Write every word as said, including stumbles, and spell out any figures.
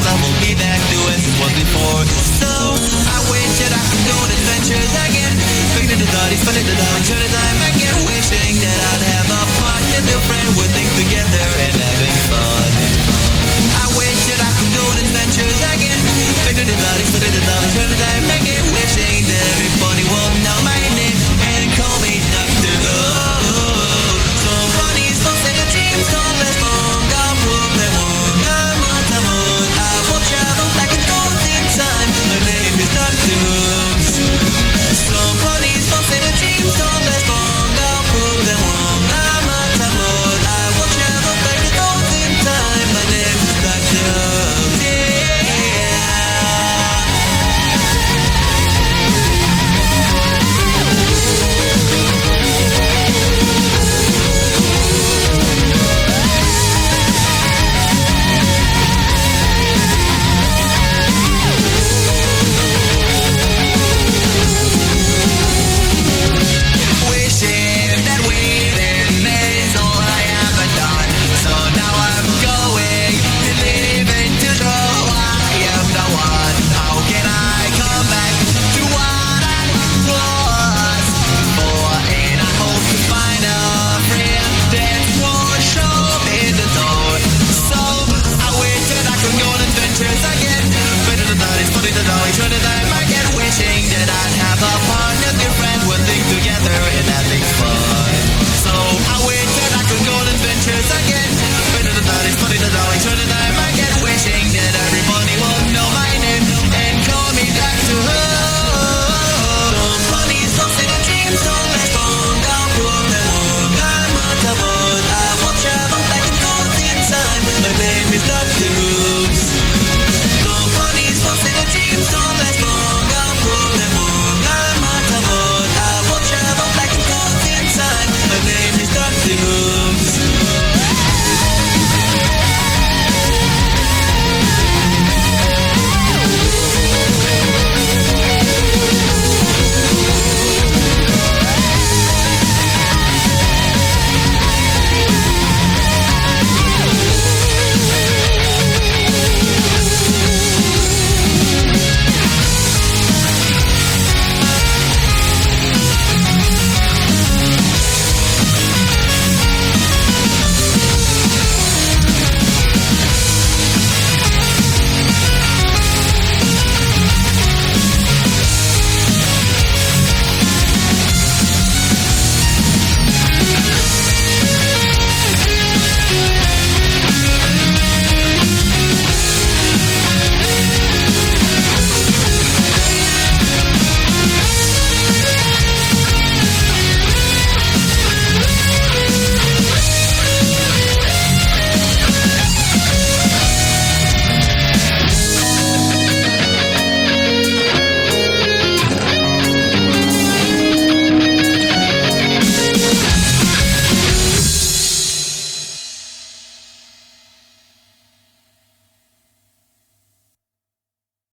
love will be back to as it was before. So I wish that I could go on adventures again. Figure the dotty, spend it the dollar, turn the time again. Wishing that I'd have a partner, a friend with things together and having fun. I wish that I could go on adventures again. Figure the dotty, spend it the dollar, turn the time again.